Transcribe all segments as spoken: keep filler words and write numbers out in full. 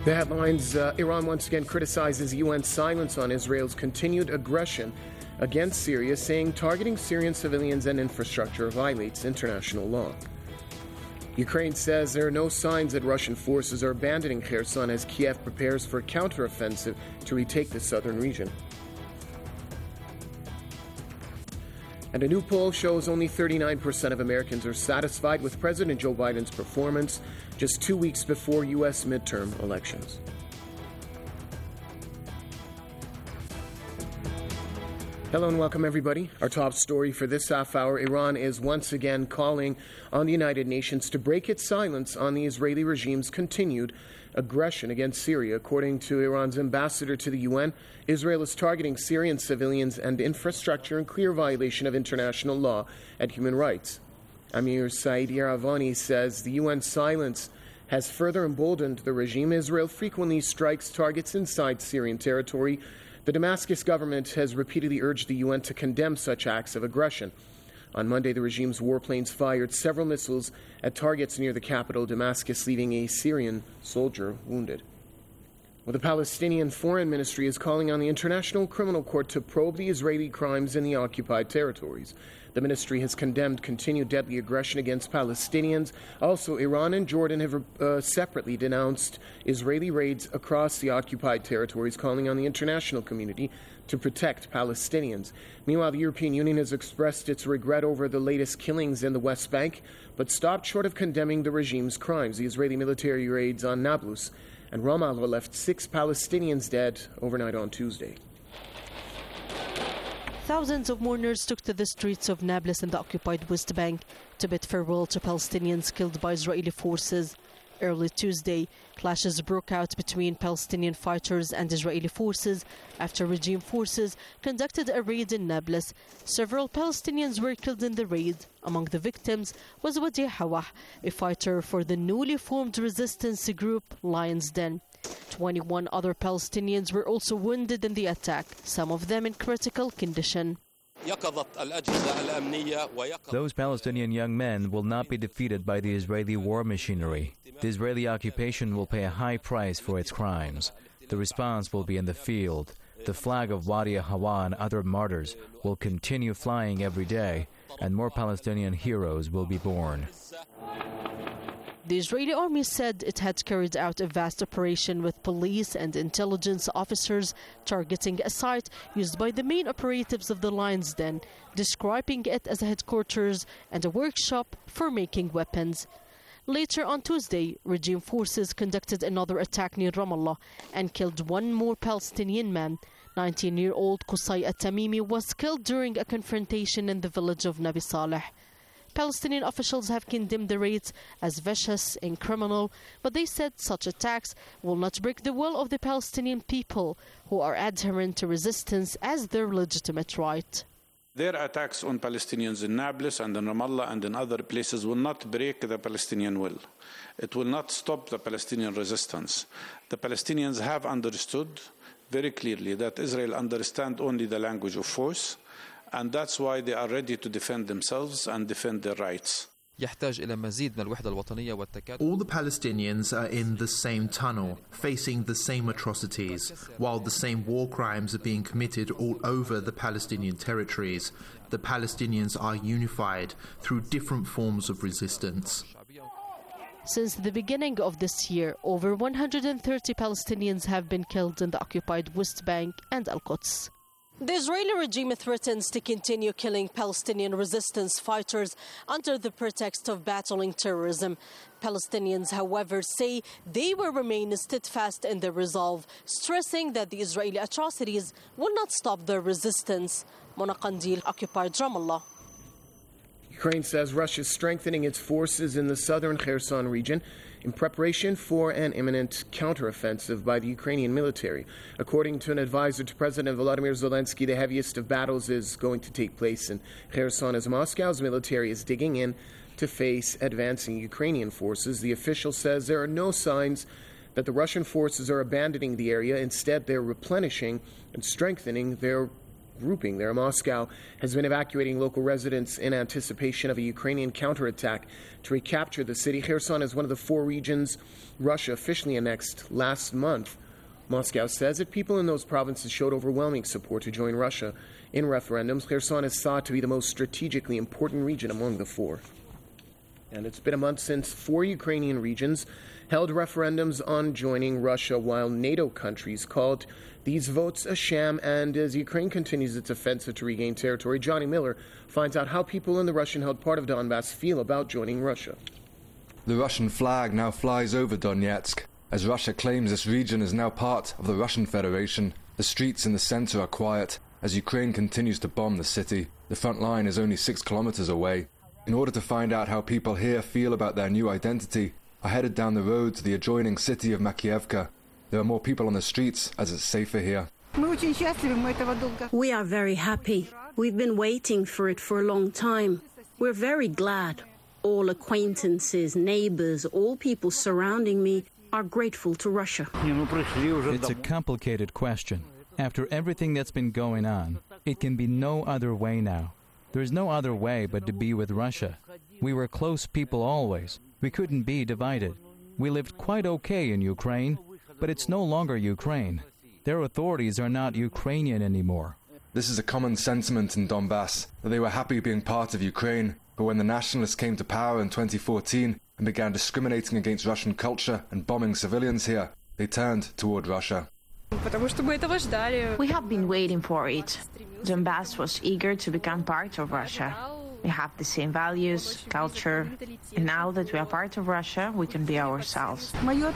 The headlines, uh, Iran once again criticizes U N silence on Israel's continued aggression against Syria, saying targeting Syrian civilians and infrastructure violates international law. Ukraine says there are no signs that Russian forces are abandoning Kherson as Kiev prepares for a counteroffensive to retake the southern region. And a new poll shows only thirty-nine percent of Americans are satisfied with President Joe Biden's performance just two weeks before U S midterm elections. Hello and welcome, everybody. Our top story for this half hour: Iran is once again calling on the United Nations to break its silence on the Israeli regime's continued aggression against Syria. According to Iran's ambassador to the U N, Israel is targeting Syrian civilians and infrastructure in clear violation of international law and human rights. Amir Said Yaravani says the U N silence has further emboldened the regime. Israel frequently strikes targets inside Syrian territory. The Damascus government has repeatedly urged the U N to condemn such acts of aggression. On Monday, the regime's warplanes fired several missiles at targets near the capital, Damascus, leaving a Syrian soldier wounded. Well, the Palestinian Foreign Ministry is calling on the International Criminal Court to probe the Israeli crimes in the occupied territories. The ministry has condemned continued deadly aggression against Palestinians. Also, Iran and Jordan have uh, separately denounced Israeli raids across the occupied territories, calling on the international community to protect Palestinians. Meanwhile, the European Union has expressed its regret over the latest killings in the West Bank, but stopped short of condemning the regime's crimes. The Israeli military raids on Nablus and Ramallah left six Palestinians dead overnight on Tuesday. Thousands of mourners took to the streets of Nablus in the occupied West Bank to bid farewell to Palestinians killed by Israeli forces. Early Tuesday, clashes broke out between Palestinian fighters and Israeli forces after regime forces conducted a raid in Nablus. Several Palestinians were killed in the raid. Among the victims was Wadi Hawah, a fighter for the newly formed resistance group Lion's Den. twenty-one other Palestinians were also wounded in the attack, some of them in critical condition. Those Palestinian young men will not be defeated by the Israeli war machinery. The Israeli occupation will pay a high price for its crimes. The response will be in the field. The flag of Wadi Hawa and other martyrs will continue flying every day, and more Palestinian heroes will be born. The Israeli army said it had carried out a vast operation with police and intelligence officers targeting a site used by the main operatives of the Lion's Den, describing it as a headquarters and a workshop for making weapons. Later on Tuesday, regime forces conducted another attack near Ramallah and killed one more Palestinian man. nineteen-year-old Qusay At-Tamimi was killed during a confrontation in the village of Nabi Saleh. Palestinian officials have condemned the raids as vicious and criminal, but they said such attacks will not break the will of the Palestinian people, who are adherent to resistance as their legitimate right. Their attacks on Palestinians in Nablus and in Ramallah and in other places will not break the Palestinian will. It will not stop the Palestinian resistance. The Palestinians have understood very clearly that Israel understands only the language of force, and that's why they are ready to defend themselves and defend their rights. All the Palestinians are in the same tunnel, facing the same atrocities, while the same war crimes are being committed all over the Palestinian territories. The Palestinians are unified through different forms of resistance. Since the beginning of this year, over one hundred thirty Palestinians have been killed in the occupied West Bank and Al-Quds. The Israeli regime threatens to continue killing Palestinian resistance fighters under the pretext of battling terrorism. Palestinians, however, say they will remain steadfast in their resolve, stressing that the Israeli atrocities will not stop their resistance. Mona Qandil, occupied Ramallah. Ukraine says Russia is strengthening its forces in the southern Kherson region in preparation for an imminent counteroffensive by the Ukrainian military. According to an advisor to President Volodymyr Zelensky, the heaviest of battles is going to take place in Kherson as Moscow's military is digging in to face advancing Ukrainian forces. The official says there are no signs that the Russian forces are abandoning the area. Instead, they're replenishing and strengthening their grouping there. Moscow has been evacuating local residents in anticipation of a Ukrainian counterattack to recapture the city. Kherson is one of the four regions Russia officially annexed last month. Moscow says that people in those provinces showed overwhelming support to join Russia in referendums. Kherson is thought to be the most strategically important region among the four. And it's been a month since four Ukrainian regions held referendums on joining Russia, while NATO countries called these votes a sham. And as Ukraine continues its offensive to regain territory, Johnny Miller finds out how people in the Russian-held part of Donbass feel about joining Russia. The Russian flag now flies over Donetsk. As Russia claims this region is now part of the Russian Federation, the streets in the center are quiet as Ukraine continues to bomb the city. The front line is only six kilometers away. In order to find out how people here feel about their new identity, I headed down the road to the adjoining city of Makiivka. There are more people on the streets as it's safer here. We are very happy. We've been waiting for it for a long time. We're very glad. All acquaintances, neighbors, all people surrounding me are grateful to Russia. It's a complicated question. After everything that's been going on, it can be no other way now. There's no other way but to be with Russia. We were close people always. We couldn't be divided. We lived quite okay in Ukraine, but it's no longer Ukraine. Their authorities are not Ukrainian anymore. This is a common sentiment in Donbass, that they were happy being part of Ukraine, but when the nationalists came to power in twenty fourteen and began discriminating against Russian culture and bombing civilians here, they turned toward Russia. We have been waiting for it. Donbass was eager to become part of Russia. We have the same values, culture, and now that we are part of Russia, we can be ourselves.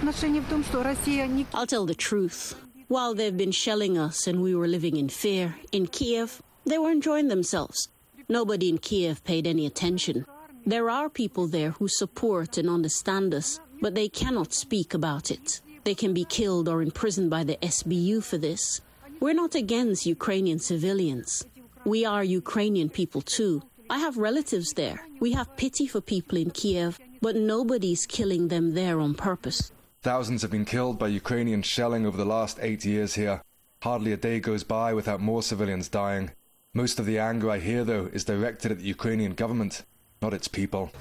I'll tell the truth. While they've been shelling us and we were living in fear, in Kiev, they were enjoying themselves. Nobody in Kiev paid any attention. There are people there who support and understand us, but they cannot speak about it. They can be killed or imprisoned by the S B U for this. We're not against Ukrainian civilians. We are Ukrainian people too. I have relatives there. We have pity for people in Kiev, but nobody's killing them there on purpose. Thousands have been killed by Ukrainian shelling over the last eight years here. Hardly a day goes by without more civilians dying. Most of the anger I hear, though, is directed at the Ukrainian government, not its people.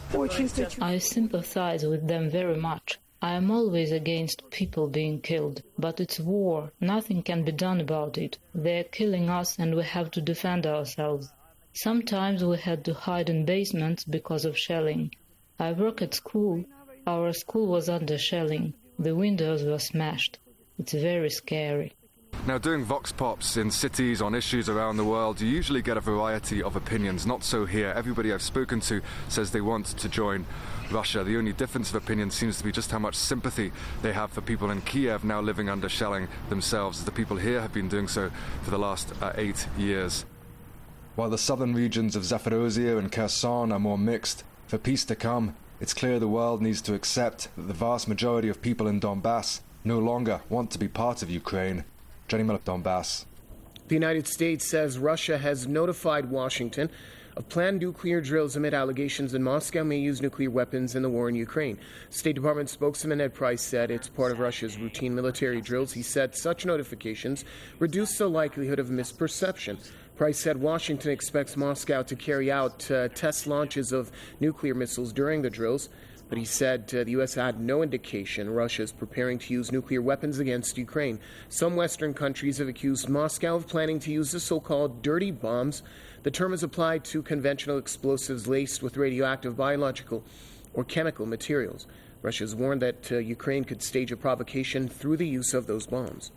I sympathize with them very much. I am always against people being killed, but it's war. Nothing can be done about it. They're killing us and we have to defend ourselves. Sometimes we had to hide in basements because of shelling. I work at school. Our school was under shelling. The windows were smashed. It's very scary. Now, doing Vox Pops in cities on issues around the world, you usually get a variety of opinions. Not so here. Everybody I've spoken to says they want to join Russia. The only difference of opinion seems to be just how much sympathy they have for people in Kiev now living under shelling themselves, as the people here have been doing so for the last uh, eight years. While the southern regions of Zaporozhye and Kherson are more mixed, for peace to come, it's clear the world needs to accept that the vast majority of people in Donbass no longer want to be part of Ukraine. Johnny Miller, Donbass. The United States says Russia has notified Washington of planned nuclear drills amid allegations that Moscow may use nuclear weapons in the war in Ukraine. State Department spokesman Ned Price said it's part of Russia's routine military drills. He said such notifications reduce the likelihood of misperception. Price said Washington expects Moscow to carry out uh, test launches of nuclear missiles during the drills. But he said uh, the U S had no indication Russia is preparing to use nuclear weapons against Ukraine. Some Western countries have accused Moscow of planning to use the so-called dirty bombs. The term is applied to conventional explosives laced with radioactive, biological, or chemical materials. Russia has warned that uh, Ukraine could stage a provocation through the use of those bombs.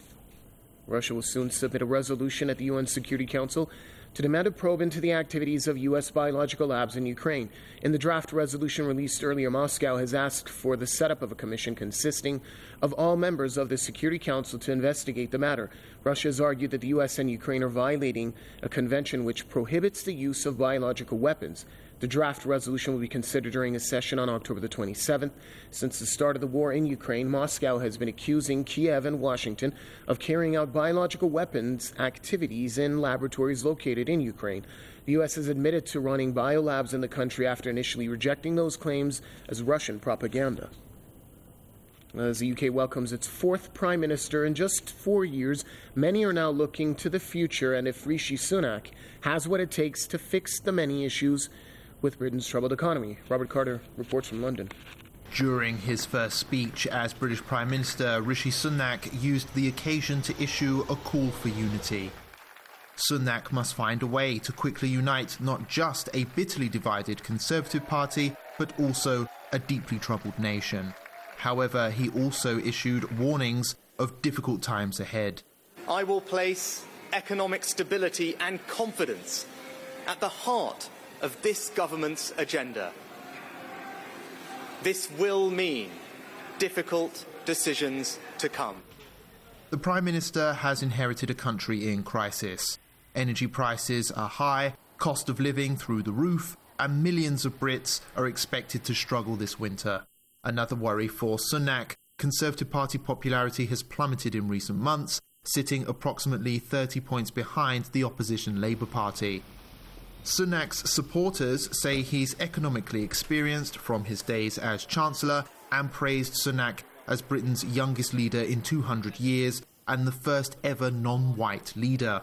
Russia will soon submit a resolution at the U N Security Council to demand a probe into the activities of U S biological labs in Ukraine. In the draft resolution released earlier, Moscow has asked for the setup of a commission consisting of all members of the Security Council to investigate the matter. Russia has argued that the U S and Ukraine are violating a convention which prohibits the use of biological weapons. The draft resolution will be considered during a session on October the twenty-seventh. Since the start of the war in Ukraine, Moscow has been accusing Kiev and Washington of carrying out biological weapons activities in laboratories located in Ukraine. The U S has admitted to running biolabs in the country after initially rejecting those claims as Russian propaganda. As the U K welcomes its fourth Prime Minister in just four years, many are now looking to the future and if Rishi Sunak has what it takes to fix the many issues with Britain's troubled economy. Robert Carter reports from London. During his first speech as British Prime Minister, Rishi Sunak used the occasion to issue a call for unity. Sunak must find a way to quickly unite not just a bitterly divided Conservative Party, but also a deeply troubled nation. However, he also issued warnings of difficult times ahead. I will place economic stability and confidence at the heart of this government's agenda. This will mean difficult decisions to come. The Prime Minister has inherited a country in crisis. Energy prices are high, cost of living through the roof, and millions of Brits are expected to struggle this winter. Another worry for Sunak, Conservative Party popularity has plummeted in recent months, sitting approximately thirty points behind the opposition Labour Party. Sunak's supporters say he's economically experienced from his days as Chancellor and praised Sunak as Britain's youngest leader in two hundred years and the first ever non-white leader.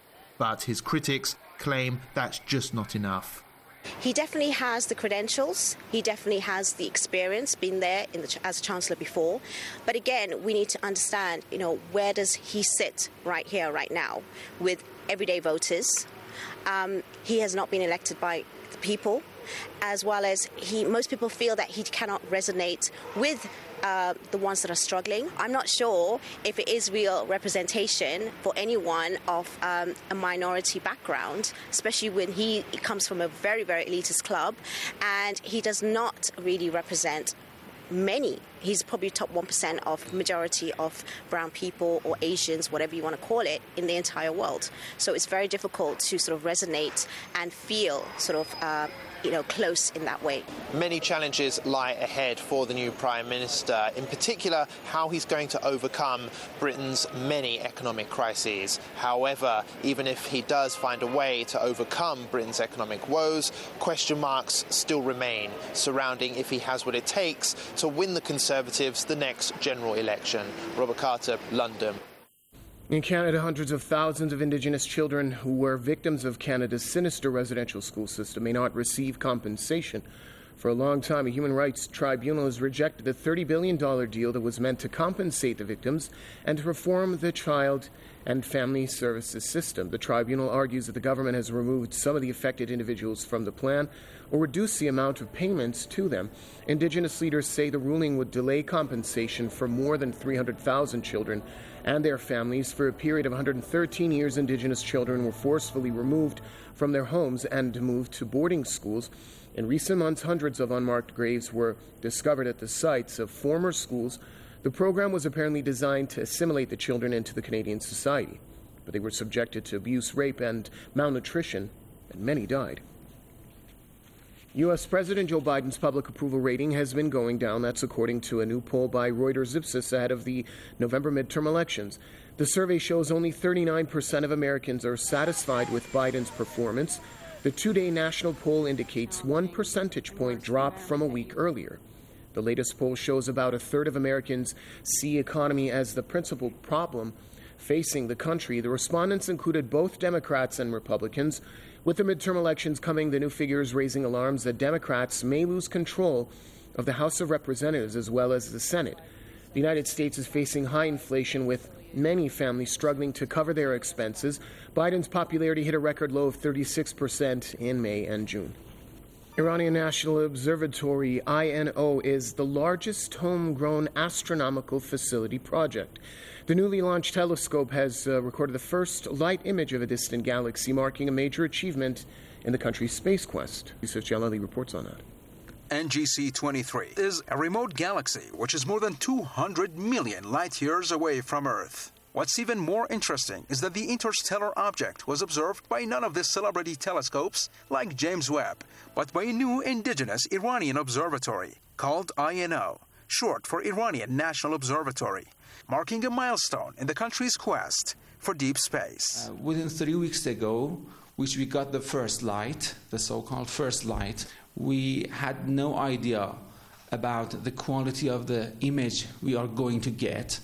But his critics claim that's just not enough. He definitely has the credentials, he definitely has the experience, been there in the, as Chancellor before. But again, we need to understand, you know, where does he sit right here, right now, with everyday voters? Um, he has not been elected by the people, as well as he. Most people feel that he cannot resonate with Uh, the ones that are struggling. I'm not sure if it is real representation for anyone of um, a minority background, especially when he comes from a very, very elitist club, and he does not really represent many. He's probably top one percent of majority of brown people or Asians, whatever you want to call it, in the entire world. So it's very difficult to sort of resonate and feel sort of uh, you know, close in that way. Many challenges lie ahead for the new Prime Minister, in particular how he's going to overcome Britain's many economic crises. However, even if he does find a way to overcome Britain's economic woes, question marks still remain surrounding if he has what it takes to win the Conservatives the next general election. Robert Carter, London. In Canada, hundreds of thousands of Indigenous children who were victims of Canada's sinister residential school system may not receive compensation. For a long time, a human rights tribunal has rejected the thirty billion dollars deal that was meant to compensate the victims and to reform the child and family services system. The tribunal argues that the government has removed some of the affected individuals from the plan or reduced the amount of payments to them. Indigenous leaders say the ruling would delay compensation for more than three hundred thousand children and their families. For a period of one hundred thirteen years, Indigenous children were forcefully removed from their homes and moved to boarding schools. In recent months, hundreds of unmarked graves were discovered at the sites of former schools. The program was apparently designed to assimilate the children into the Canadian society, but they were subjected to abuse, rape, and malnutrition, and many died. U S President Joe Biden's public approval rating has been going down. That's according to a new poll by Reuters Ipsos ahead of the November midterm elections. The survey shows only thirty-nine percent of Americans are satisfied with Biden's performance. The two-day national poll indicates one percentage point drop from a week earlier. The latest poll shows about a third of Americans see economy as the principal problem facing the country. The respondents included both Democrats and Republicans. With the midterm elections coming, the new figures raising alarms that Democrats may lose control of the House of Representatives as well as the Senate. The United States is facing high inflation, with many families struggling to cover their expenses. Biden's popularity hit a record low of thirty-six percent in May and June. Iranian National Observatory, I N O, is the largest homegrown astronomical facility project. The newly launched telescope has uh, recorded the first light image of a distant galaxy, marking a major achievement in the country's space quest. Yusuf Jalali reports on that. N G C twenty-three is a remote galaxy which is more than two hundred million light-years away from Earth. What's even more interesting is that the interstellar object was observed by none of the celebrity telescopes like James Webb, but by a new indigenous Iranian observatory called I N O, short for Iranian National Observatory, marking a milestone in the country's quest for deep space. Uh, within three weeks ago, which we got the first light, the so-called first light, we had no idea about the quality of the image we are going to get,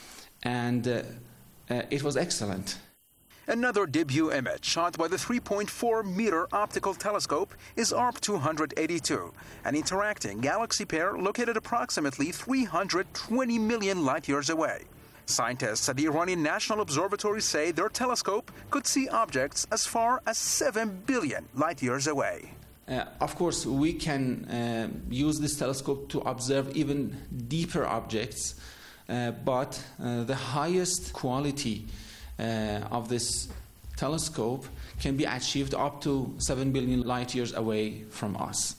and uh, uh, it was excellent. Another debut image shot by the three point four meter optical telescope is A R P two eighty-two, an interacting galaxy pair located approximately three hundred twenty million light-years away. Scientists at the Iranian National Observatory say their telescope could see objects as far as seven billion light-years away. Uh, of course, we can uh, use this telescope to observe even deeper objects, uh, but uh, the highest quality uh, of this telescope can be achieved up to seven billion light-years away from us.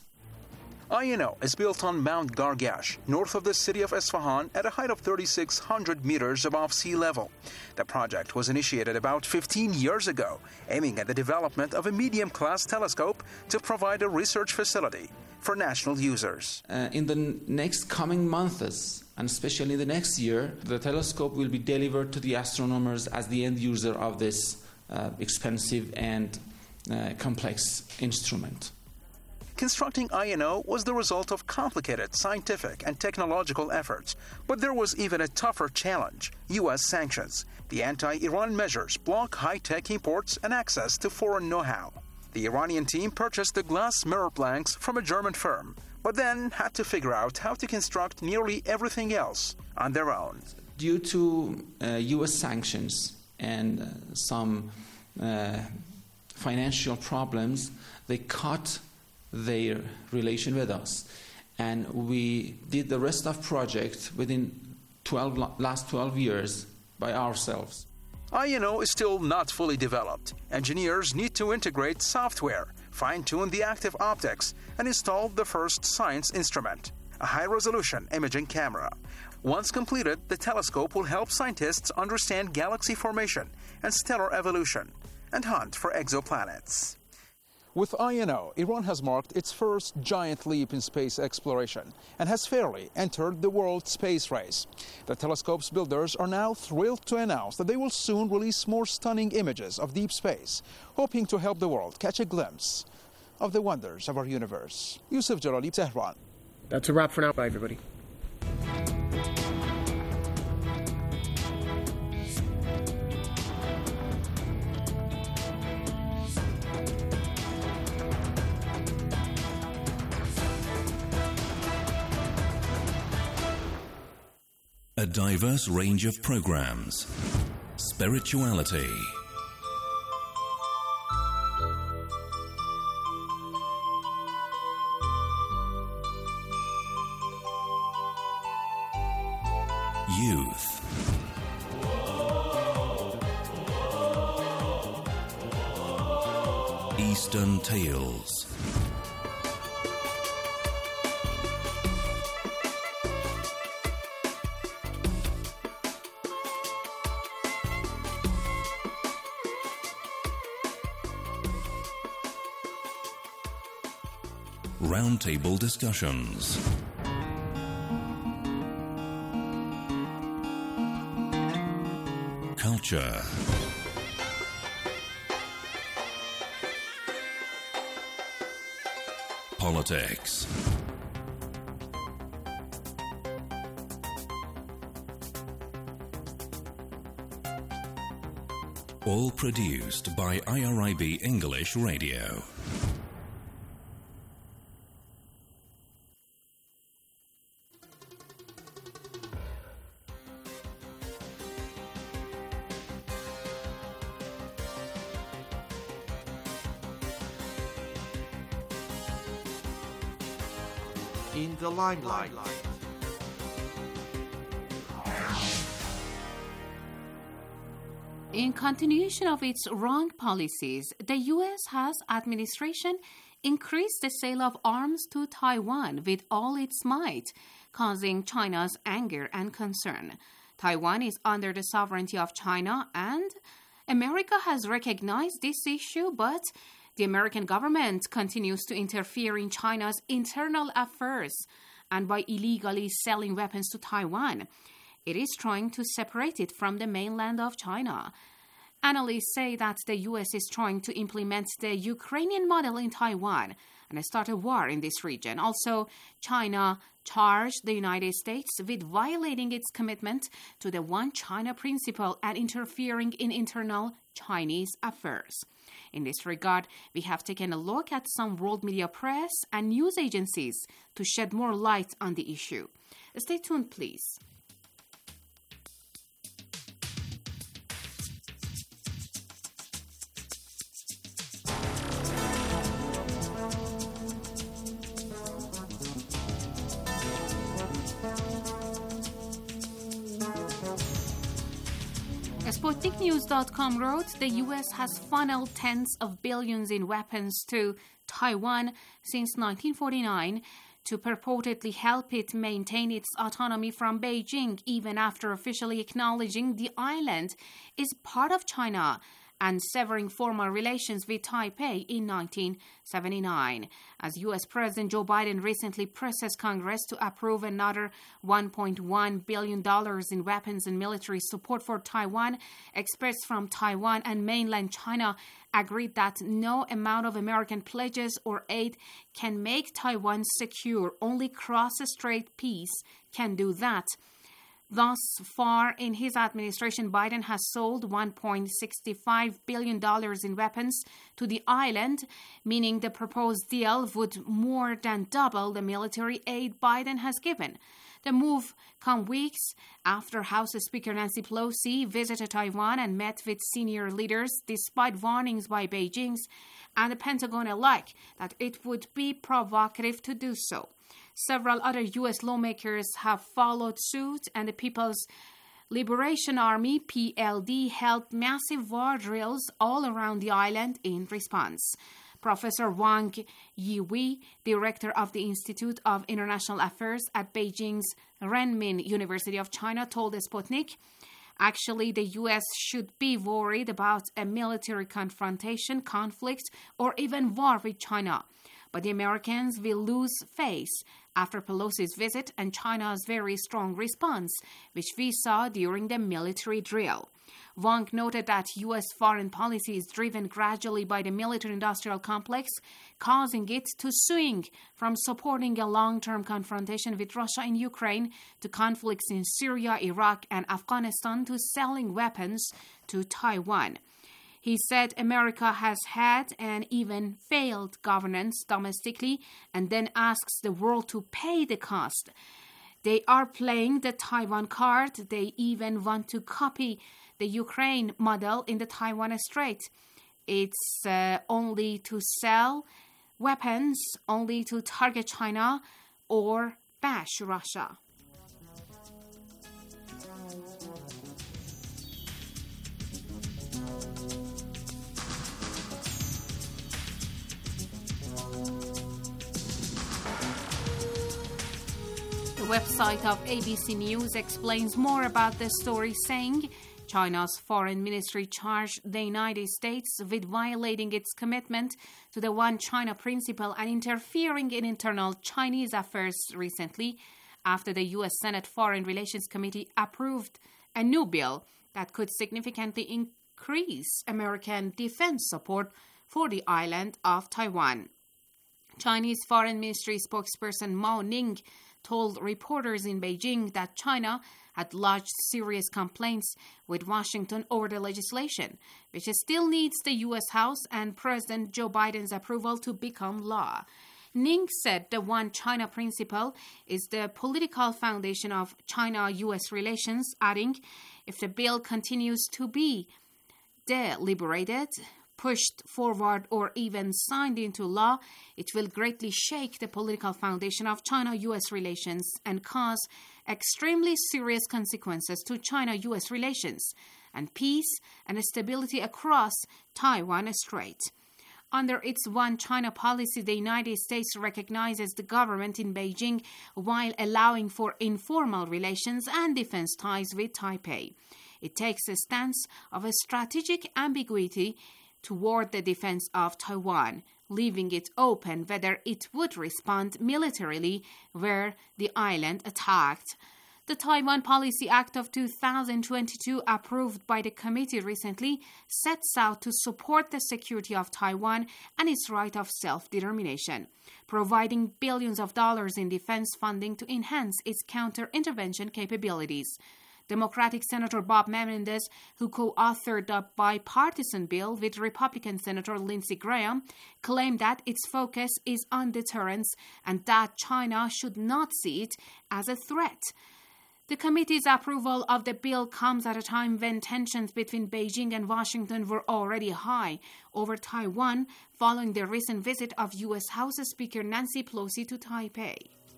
I N O is built on Mount Gargash, north of the city of Isfahan, at a height of thirty-six hundred meters above sea level. The project was initiated about fifteen years ago, aiming at the development of a medium-class telescope to provide a research facility for national users. Uh, in the n- next coming months, and especially the next year, the telescope will be delivered to the astronomers as the end user of this uh, expensive and uh, complex instrument. Constructing I N O was the result of complicated scientific and technological efforts, but there was even a tougher challenge: U S sanctions. The anti-Iran measures block high-tech imports and access to foreign know-how. The Iranian team purchased the glass mirror blanks from a German firm, but then had to figure out how to construct nearly everything else on their own. Due to uh, U S sanctions and uh, some uh, financial problems, they cut their relation with us, and we did the rest of project within twelve last twelve years by ourselves. I N O is still not fully developed. Engineers need to integrate software, fine-tune the active optics, and install the first science instrument, a high-resolution imaging camera. Once completed, the telescope will help scientists understand galaxy formation and stellar evolution and hunt for exoplanets. With I N O, Iran has marked its first giant leap in space exploration and has fairly entered the world space race. The telescope's builders are now thrilled to announce that they will soon release more stunning images of deep space, hoping to help the world catch a glimpse of the wonders of our universe. Yusuf Jalali, Tehran. That's a wrap for now. Bye, everybody. A diverse range of programs. Spirituality. Youth. Eastern Tales. Roundtable discussions. Culture. Politics. All produced by I R I B English Radio. In the limelight. In continuation of its wrong policies, the U S has administration increased the sale of arms to Taiwan with all its might, causing China's anger and concern. Taiwan is under the sovereignty of China, and America has recognized this issue, but the American government continues to interfere in China's internal affairs, and by illegally selling weapons to Taiwan, it is trying to separate it from the mainland of China. Analysts say that the U S is trying to implement the Ukrainian model in Taiwan and start a war in this region. Also, China charged the United States with violating its commitment to the One China principle and interfering in internal Chinese affairs. In this regard, we have taken a look at some world media press and news agencies to shed more light on the issue. Stay tuned, please. Sputnik News dot com wrote, the U S has funneled tens of billions in weapons to Taiwan since nineteen forty-nine to purportedly help it maintain its autonomy from Beijing, even after officially acknowledging the island is part of China and severing formal relations with Taipei in nineteen seventy-nine. As U S President Joe Biden recently presses Congress to approve another one point one billion dollars in weapons and military support for Taiwan, experts from Taiwan and mainland China agreed that no amount of American pledges or aid can make Taiwan secure. Only cross-strait peace can do that. Thus far, in his administration, Biden has sold one point six five billion dollars in weapons to the island, meaning the proposed deal would more than double the military aid Biden has given. The move comes weeks after House Speaker Nancy Pelosi visited Taiwan and met with senior leaders, despite warnings by Beijing and the Pentagon alike that it would be provocative to do so. Several other U S lawmakers have followed suit, and the People's Liberation Army, P L D, held massive war drills all around the island in response. Professor Wang Yiwei, director of the Institute of International Affairs at Beijing's Renmin University of China, told Sputnik, actually, the U S should be worried about a military confrontation, conflict, or even war with China. But the Americans will lose face after Pelosi's visit and China's very strong response, which we saw during the military drill. Wang noted that U S foreign policy is driven gradually by the military-industrial complex, causing it to swing from supporting a long-term confrontation with Russia in Ukraine to conflicts in Syria, Iraq, and Afghanistan to selling weapons to Taiwan. He said America has had and even failed governance domestically and then asks the world to pay the cost. They are playing the Taiwan card. They even want to copy the Ukraine model in the Taiwan Strait. It's uh, only to sell weapons, only to target China or bash Russia. The website of A B C News explains more about the story, saying China's foreign ministry charged the United States with violating its commitment to the One China principle and interfering in internal Chinese affairs recently, after the U S Senate Foreign Relations Committee approved a new bill that could significantly increase American defense support for the island of Taiwan. Chinese Foreign Ministry spokesperson Mao Ning told reporters in Beijing that China had lodged serious complaints with Washington over the legislation, which still needs the U S House and President Joe Biden's approval to become law. Ning said the One China principle is the political foundation of China-U S relations, adding, if the bill continues to be deliberated, pushed forward, or even signed into law, it will greatly shake the political foundation of China-U S relations and cause extremely serious consequences to China-U S relations and peace and stability across Taiwan Strait. Under its One China policy, the United States recognizes the government in Beijing while allowing for informal relations and defense ties with Taipei. It takes a stance of a strategic ambiguity toward the defense of Taiwan, leaving it open whether it would respond militarily were the island attacked. The Taiwan Policy Act of two thousand twenty-two, approved by the committee recently, sets out to support the security of Taiwan and its right of self-determination, providing billions of dollars in defense funding to enhance its counter-intervention capabilities. Democratic Senator Bob Menendez, who co-authored the bipartisan bill with Republican Senator Lindsey Graham, claimed that its focus is on deterrence and that China should not see it as a threat. The committee's approval of the bill comes at a time when tensions between Beijing and Washington were already high over Taiwan following the recent visit of U S House Speaker Nancy Pelosi to Taipei.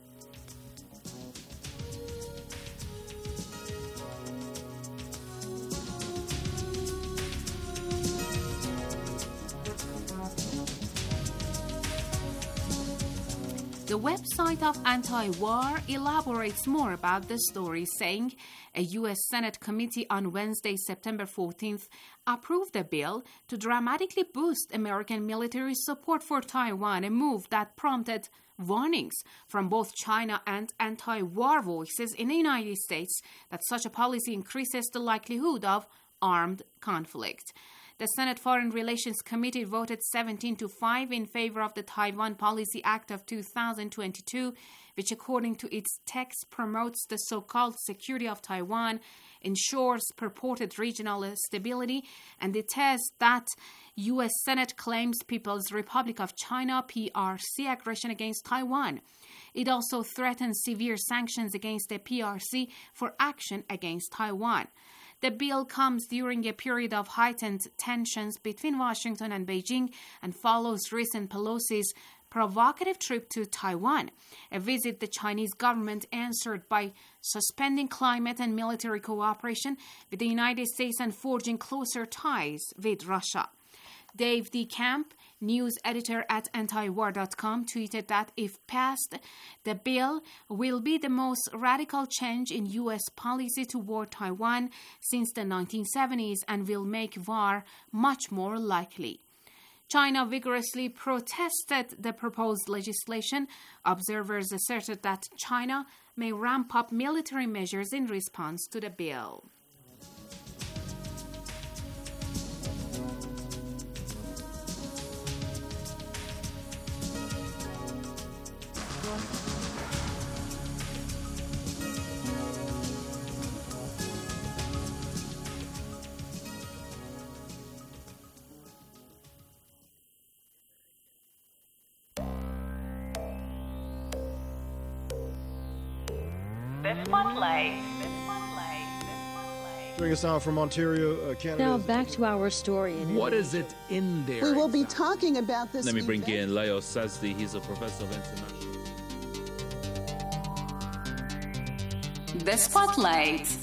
The website of Anti-War elaborates more about the story, saying a U S Senate committee on Wednesday, September fourteenth, approved a bill to dramatically boost American military support for Taiwan, a move that prompted warnings from both China and anti-war voices in the United States that such a policy increases the likelihood of armed conflict. The Senate Foreign Relations Committee voted seventeen to five in favor of the Taiwan Policy Act of two thousand twenty-two, which according to its text promotes the so-called security of Taiwan, ensures purported regional stability, and detests that U S Senate claims People's Republic of China P R C aggression against Taiwan. It also threatens severe sanctions against the P R C for action against Taiwan. The bill comes during a period of heightened tensions between Washington and Beijing and follows recent Pelosi's provocative trip to Taiwan, a visit the Chinese government answered by suspending climate and military cooperation with the United States and forging closer ties with Russia. Dave DeCamp, news editor at anti-war dot com, tweeted that if passed, the bill will be the most radical change in U S policy toward Taiwan since the nineteen seventies and will make war much more likely. China vigorously protested the proposed legislation. Observers asserted that China may ramp up military measures in response to the bill. The Spotlight. Joining us now from Ontario, uh, Canada. Now back to our story. What is it in there? We will be talking about this. Let me event. bring in Leo Sazdi. He's a professor of international. The Spotlight.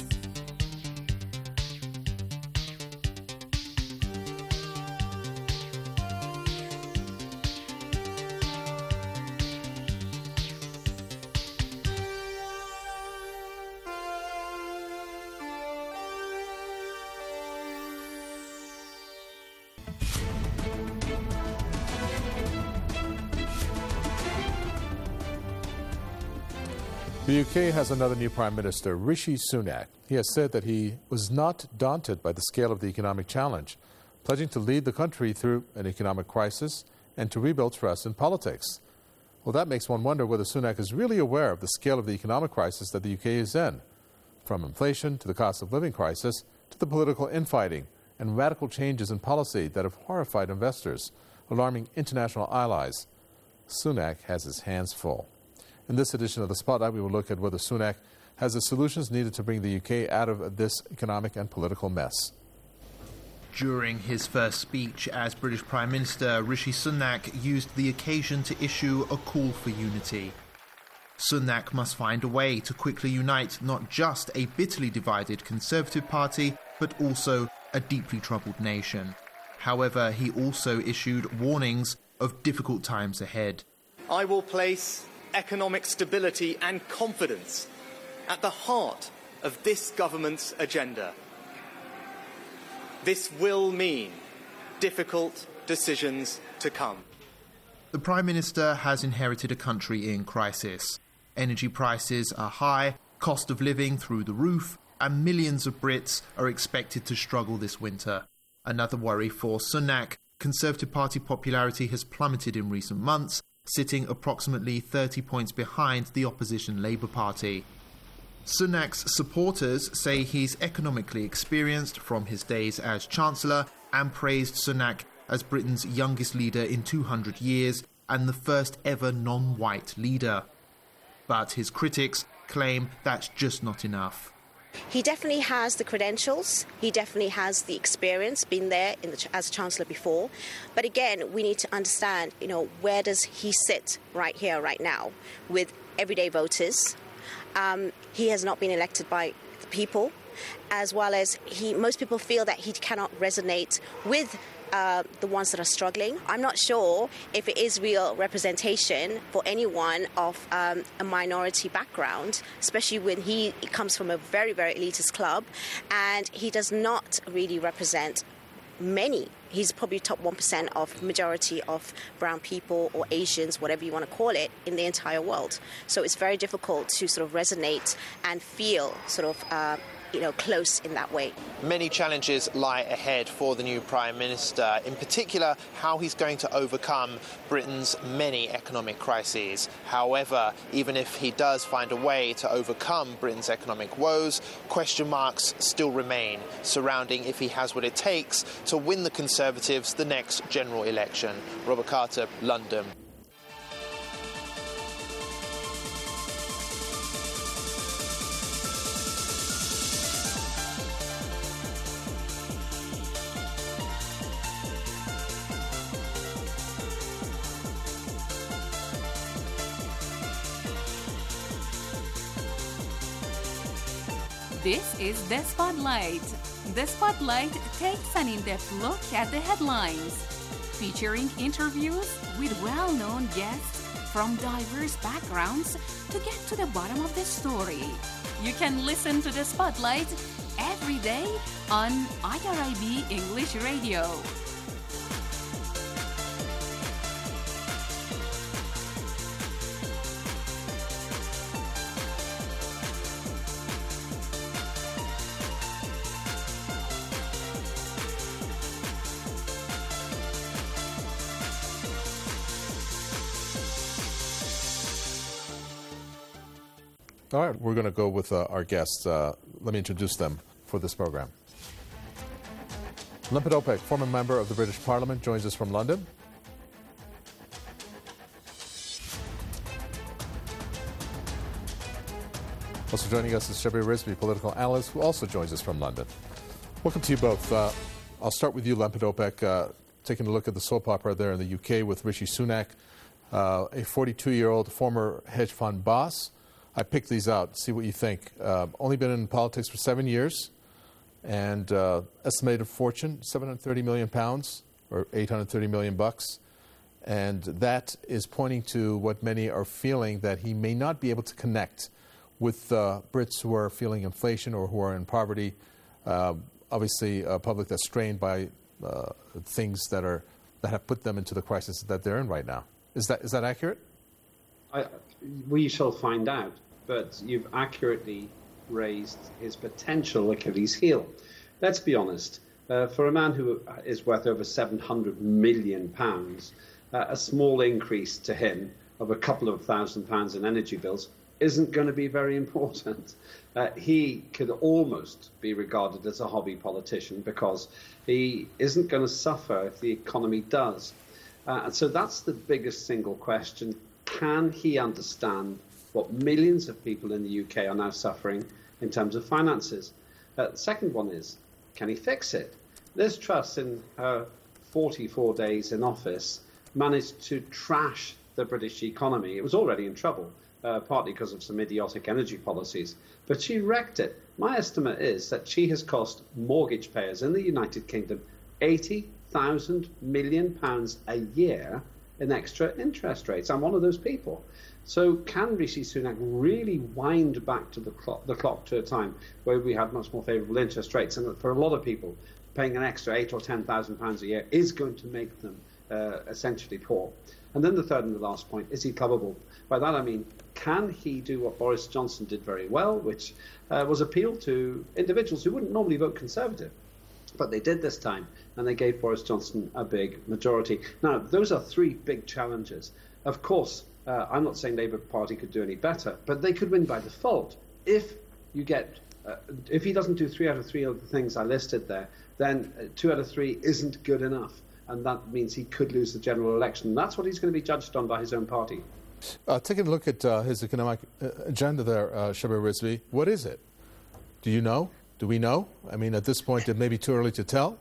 The U K has another new Prime Minister, Rishi Sunak. He has said that he was not daunted by the scale of the economic challenge, pledging to lead the country through an economic crisis and to rebuild trust in politics. Well, that makes one wonder whether Sunak is really aware of the scale of the economic crisis that the U K is in, from inflation to the cost of living crisis to the political infighting and radical changes in policy that have horrified investors, alarming international allies. Sunak has his hands full. In this edition of The Spotlight, we will look at whether Sunak has the solutions needed to bring the U K out of this economic and political mess. During his first speech as British Prime Minister, Rishi Sunak used the occasion to issue a call for unity. Sunak must find a way to quickly unite not just a bitterly divided Conservative Party, but also a deeply troubled nation. However, he also issued warnings of difficult times ahead. I will place economic stability and confidence at the heart of this government's agenda. This will mean difficult decisions to come. The Prime Minister has inherited a country in crisis. Energy prices are high, cost of living through the roof, and millions of Brits are expected to struggle this winter. Another worry for Sunak. Conservative Party popularity has plummeted in recent months, sitting approximately thirty points behind the opposition Labour Party. Sunak's supporters say he's economically experienced from his days as Chancellor and praised Sunak as Britain's youngest leader in two hundred years and the first ever non-white leader. But his critics claim that's just not enough. He definitely has the credentials. He definitely has the experience, been there in the, as Chancellor before. But again, we need to understand, you know, where does he sit right here, right now, with everyday voters? Um, he has not been elected by the people, as well as he. Most people feel that he cannot resonate with Uh, the ones that are struggling. I'm not sure if it is real representation for anyone of um, a minority background, especially when he comes from a very, very elitist club, and he does not really represent many. He's probably top one percent of majority of brown people or Asians, whatever you want to call it, in the entire world. So it's very difficult to sort of resonate and feel sort of uh, you know, close in that way. Many challenges lie ahead for the new Prime Minister, in particular how he's going to overcome Britain's many economic crises. However, even if he does find a way to overcome Britain's economic woes, question marks still remain surrounding if he has what it takes to win the Conservatives the next general election. Robert Carter, London. This is The Spotlight. The Spotlight takes an in-depth look at the headlines, featuring interviews with well-known guests from diverse backgrounds to get to the bottom of the story. You can listen to The Spotlight every day on I R I B English Radio. All right, we're going to go with uh, our guests. Uh, let me introduce them for this program. Limpet Opek, former member of the British Parliament, joins us from London. Also joining us is Shabir Rizvi, political analyst, who also joins us from London. Welcome to you both. Uh, I'll start with you, Limpet Opek, uh, taking a look at the soap opera there in the U K with Rishi Sunak, uh, a forty-two-year-old former hedge fund boss. I picked these out, see what you think. Uh, only been in politics for seven years, and uh, estimated fortune, seven hundred thirty million pounds, or eight hundred thirty million bucks. And that is pointing to what many are feeling, that he may not be able to connect with uh, Brits who are feeling inflation or who are in poverty. Uh, obviously, a public that's strained by uh, things that are that have put them into the crisis that they're in right now. Is that is that accurate? I, we shall find out, but you've accurately raised his potential Achilles heel. Let's be honest, uh, for a man who is worth over seven hundred million pounds, uh, a small increase to him of a couple of thousand pounds in energy bills isn't going to be very important. Uh, he could almost be regarded as a hobby politician because he isn't going to suffer if the economy does. Uh, and so that's the biggest single question. Can he understand what millions of people in the U K are now suffering in terms of finances? Uh, the second one is, can he fix it? Liz Truss, in her forty-four days in office, managed to trash the British economy. It was already in trouble, uh, partly because of some idiotic energy policies, but she wrecked it. My estimate is that she has cost mortgage payers in the United Kingdom eighty thousand million pounds a year in extra interest rates. I'm one of those people. So can Rishi Sunak really wind back to the clock, the clock to a time where we had much more favourable interest rates? And for a lot of people, paying an extra eight or ten thousand pounds a year is going to make them uh, essentially poor. And then the third and the last point, is he clubbable? By that I mean, can he do what Boris Johnson did very well, which uh, was appeal to individuals who wouldn't normally vote Conservative? But they did this time, and they gave Boris Johnson a big majority. Now, those are three big challenges. Of course, uh, I'm not saying Labour Party could do any better, but they could win by default. If you get, uh, if he doesn't do three out of three of the things I listed there, then uh, two out of three isn't good enough, and that means he could lose the general election. That's what he's going to be judged on by his own party. Uh, taking a look at uh, his economic uh, agenda there, uh, Shabir Rizvi, what is it? Do you know? Do we know? I mean, at this point, it may be too early to tell.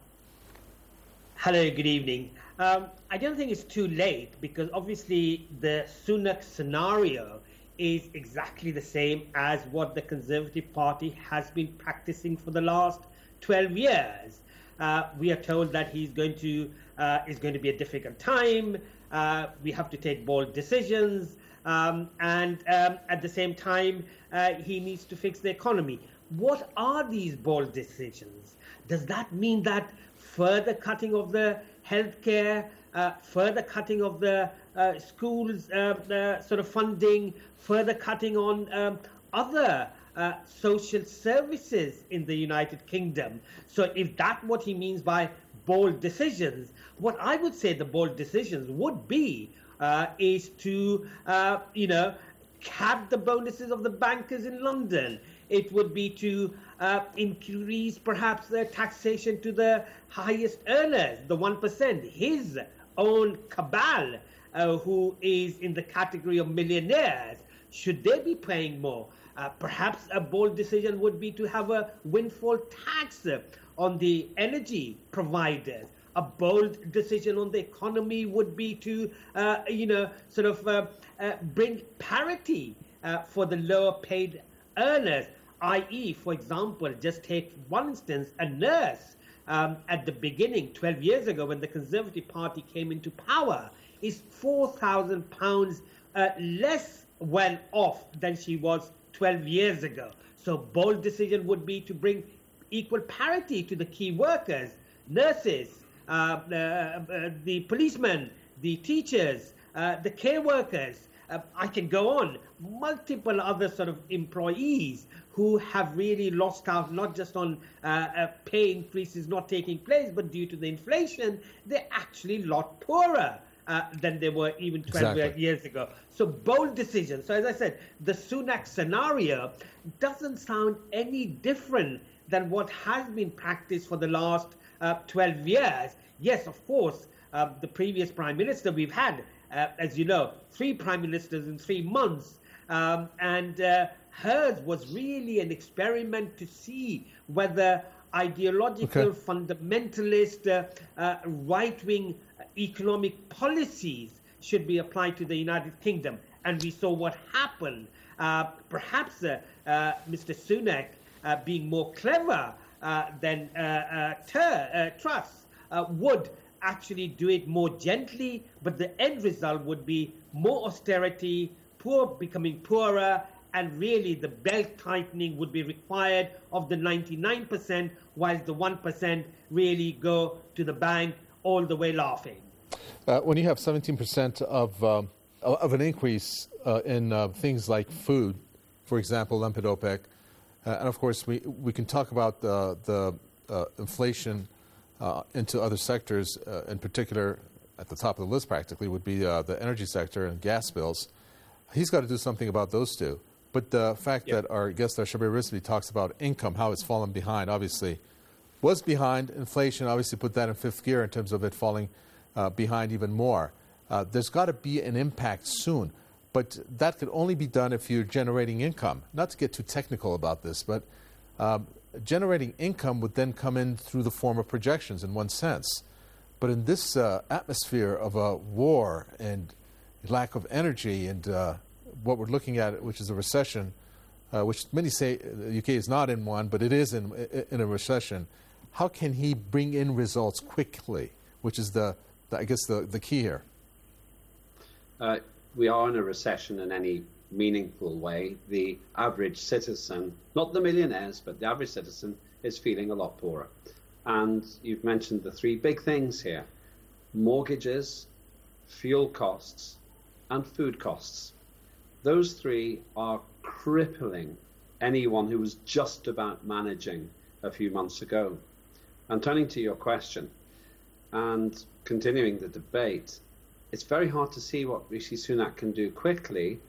Hello, good evening. Um, I don't think it's too late, because obviously the Sunak scenario is exactly the same as what the Conservative Party has been practicing for the last twelve years. Uh, we are told that he's going to uh, is going to be a difficult time. Uh, we have to take bold decisions, um, and um, at the same time, uh, he needs to fix the economy. What are these bold decisions? Does that mean that further cutting of the healthcare, uh, further cutting of the uh, schools uh, uh, sort of funding, further cutting on um, other uh, social services in the United Kingdom? So if that's what he means by bold decisions, what I would say the bold decisions would be uh, is to, uh, you know, cap the bonuses of the bankers in London. It would be to uh, increase perhaps the taxation to the highest earners, the one percent. His own cabal, uh, who is in the category of millionaires, should they be paying more? Uh, perhaps a bold decision would be to have a windfall tax on the energy providers. A bold decision on the economy would be to, uh, you know, sort of uh, uh, bring parity uh, for the lower paid earners, that is, for example, just take one instance, a nurse um, at the beginning, twelve years ago, when the Conservative Party came into power, is four thousand pounds uh, less well off than she was twelve years ago. So bold decision would be to bring equal parity to the key workers, nurses, uh, uh, uh, the policemen, the teachers, uh, the care workers. Uh, I can go on. Multiple other sort of employees who have really lost out, not just on uh, uh, pay increases not taking place, but due to the inflation, they're actually a lot poorer uh, than they were even twelve exactly. years ago. So bold decisions. So as I said, the Sunak scenario doesn't sound any different than what has been practiced for the last uh, twelve years. Yes, of course, uh, the previous Prime Minister we've had, uh, as you know, three Prime Ministers in three months, um, and uh, hers was really an experiment to see whether ideological, okay. fundamentalist, uh, uh, right-wing economic policies should be applied to the United Kingdom. And we saw what happened. Uh, perhaps uh, uh, Mister Sunak, uh, being more clever uh, than uh, uh, Ter, uh, Truss, uh, would actually do it more gently, but the end result would be more austerity, poor becoming poorer, and really the belt tightening would be required of the ninety-nine percent, whilst the one percent really go to the bank all the way laughing. Uh, when you have seventeen percent of um, of an increase uh, in uh, things like food, for example, limpid OPEC, uh, and of course we we can talk about the the uh, inflation uh, into other sectors, uh, in particular at the top of the list practically would be uh, the energy sector and gas bills. He's got to do something about those two. But the fact yep. that our guest, Shabir Rizvi, talks about income, how it's fallen behind, obviously was behind. Inflation obviously put that in fifth gear in terms of it falling uh, behind even more. Uh, there's got to be an impact soon. But that could only be done if you're generating income. Not to get too technical about this, but um, generating income would then come in through the form of projections in one sense. But in this uh, atmosphere of a war and lack of energy and uh, what we're looking at, which is a recession, uh, which many say the U K is not in one, but it is in, in a recession, how can he bring in results quickly, which is, the, the I guess, the, the key here? Uh, we are in a recession in any meaningful way. The average citizen, not the millionaires, but the average citizen is feeling a lot poorer. And you've mentioned the three big things here. mortgages, fuel costs, and food costs. Those three are crippling anyone who was just about managing a few months ago. And turning to your question and continuing the debate, it's very hard to see what Rishi Sunak can do quickly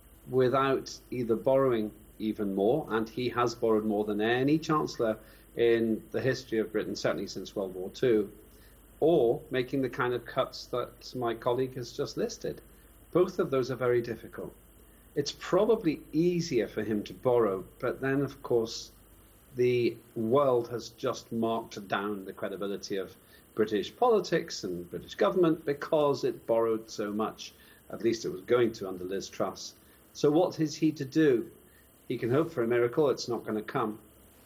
without either borrowing even more, and he has borrowed more than any chancellor in the history of Britain, certainly since World War Two, or making the kind of cuts that my colleague has just listed. Both of those are very difficult. It's probably easier for him to borrow, but then, of course, the world has just marked down the credibility of British politics and British government because it borrowed so much. At least it was going to under Liz Truss. So what is he to do? He can hope for a miracle. It's not going to come.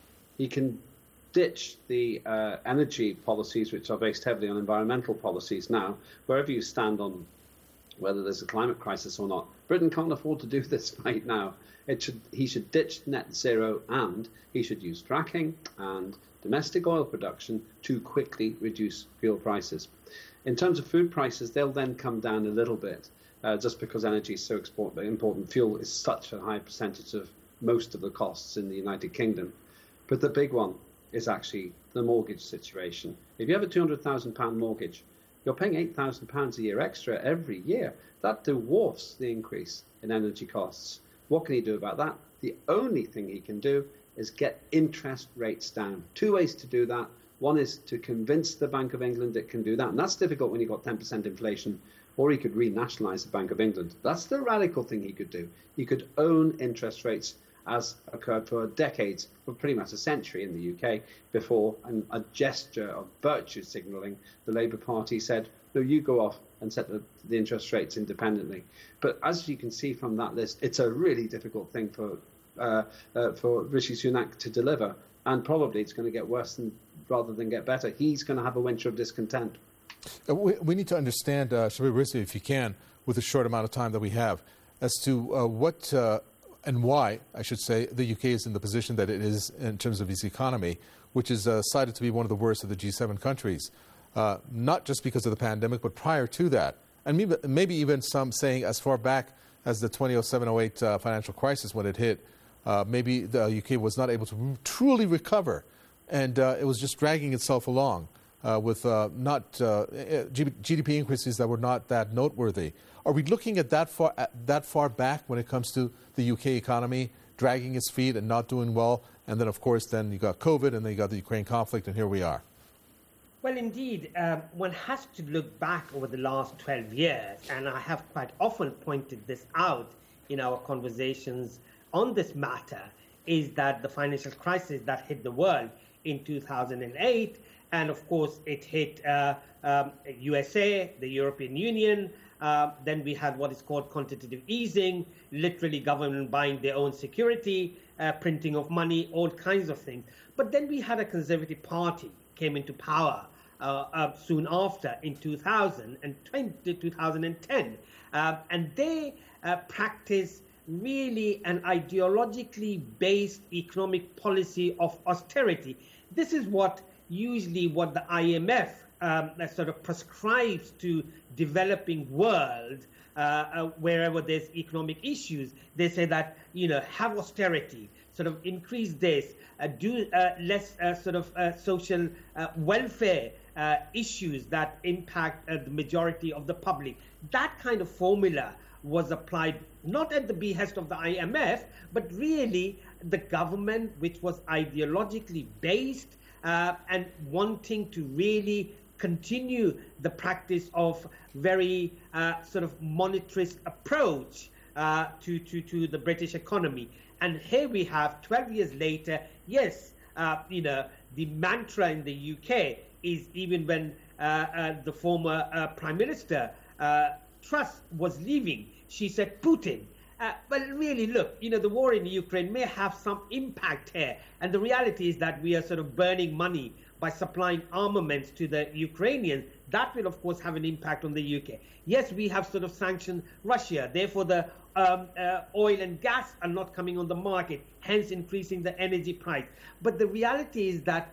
He can ditch the uh, energy policies, which are based heavily on environmental policies now. Wherever you stand on whether there's a climate crisis or not, Britain can't afford to do this right now. It should, he should ditch net zero, and he should use fracking and domestic oil production to quickly reduce fuel prices. In terms of food prices, they'll then come down a little bit, uh, just because energy is so important. Fuel is such a high percentage of most of the costs in the United Kingdom. But the big one is actually the mortgage situation. If you have a two hundred thousand pounds mortgage, you're paying eight thousand pounds a year extra every year. That dwarfs the increase in energy costs. What can he do about that? The only thing he can do is get interest rates down. Two ways to do that. One is to convince the Bank of England it can do that, and that's difficult when you've got ten percent inflation, or he could renationalise the Bank of England. That's the radical thing he could do. He could own interest rates, as occurred for decades, for pretty much a century in the U K, before, and a gesture of virtue signalling, the Labour Party said, no, you go off and set the, the interest rates independently. But as you can see from that list, it's a really difficult thing for uh, uh, for Rishi Sunak to deliver, and probably it's going to get worse than, rather than get better. He's going to have a winter of discontent. Uh, we, we need to understand, uh, Shabir Rizvi, if you can, with the short amount of time that we have, as to uh, what uh, and why, I should say, the U K is in the position that it is in terms of its economy, which is uh, cited to be one of the worst of the G seven countries. Uh, not just because of the pandemic, but prior to that. And maybe, maybe even some saying as far back as the twenty oh seven oh eight uh, financial crisis when it hit, uh, maybe the U K was not able to r- truly recover. And uh, it was just dragging itself along uh, with uh, not uh, G D P increases that were not that noteworthy. Are we looking at that far, at that far back when it comes to the U K economy dragging its feet and not doing well? And then, of course, then you got COVID and then you got the Ukraine conflict, and here we are. Well, indeed, um, one has to look back over the last twelve years, and I have quite often pointed this out in our conversations on this matter, is that the financial crisis that hit the world in two thousand eight, and of course it hit uh, um, U S A, the European Union, uh, then we had what is called quantitative easing, literally government buying their own security, uh, printing of money, all kinds of things. But then we had a Conservative Party came into power uh, uh, soon after in two thousand twenty, two thousand ten. Uh, and they uh, practiced really an ideologically based economic policy of austerity. This is what usually what the I M F um, sort of prescribes to developing world uh, uh, wherever there's economic issues. They say that, you know, have austerity, sort of increase this, uh, do uh, less uh, sort of uh, social uh, welfare uh, issues that impact uh, the majority of the public. That kind of formula was applied not at the behest of the I M F, but really the government, which was ideologically based uh, and wanting to really continue the practice of very uh, sort of monetarist approach uh, to, to, to the British economy. And here we have, twelve years later, yes, uh, you know, the mantra in the U K is, even when uh, uh, the former uh, Prime Minister uh, Truss was leaving, she said Putin. Uh, but really, look, you know, the war in Ukraine may have some impact here. And the reality is that we are sort of burning money by supplying armaments to the Ukrainians. That will, of course, have an impact on the U K. Yes, we have sort of sanctioned Russia. Therefore, the um, uh, oil and gas are not coming on the market, hence increasing the energy price. But the reality is that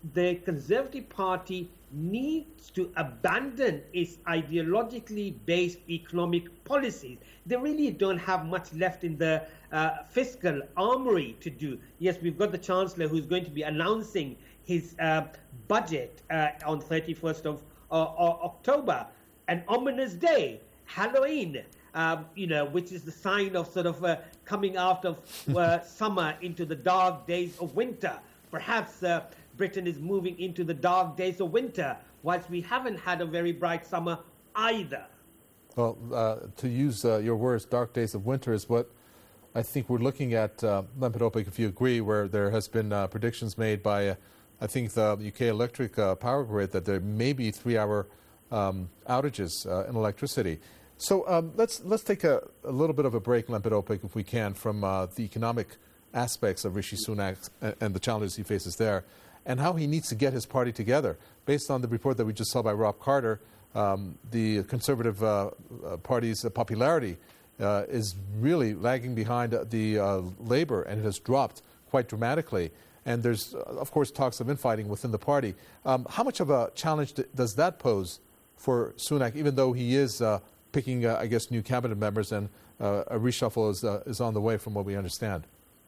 the Conservative Party needs to abandon its ideologically based economic policies. They really don't have much left in the uh, fiscal armory to do. Yes, we've got the Chancellor who's going to be announcing his uh, budget uh, on thirty-first of uh, October, an ominous day, Halloween, um, you know, which is the sign of sort of uh, coming out of uh, summer into the dark days of winter. Perhaps uh, Britain is moving into the dark days of winter, whilst we haven't had a very bright summer either. Well, uh, to use uh, your words, dark days of winter is what I think we're looking at, uh, Lempitopic, if you agree, where there has been uh, predictions made by, uh, I think, the U K Electric uh, Power Grid that there may be three-hour um, outages uh, in electricity. So um, let's let's take a, a little bit of a break, Lempitopic, if we can, from uh, the economic aspects of Rishi Sunak and, and the challenges he faces there, and how he needs to get his party together. Based on the report that we just saw by Rob Carter, um, the Conservative uh, uh, Party's uh, popularity uh, is really lagging behind the uh, Labour, and it has dropped quite dramatically. And there's, uh, of course, talks of infighting within the party. Um, how much of a challenge d- does that pose for Sunak, even though he is uh, picking, uh, I guess, new cabinet members, and uh, a reshuffle is, uh, is on the way from what we understand?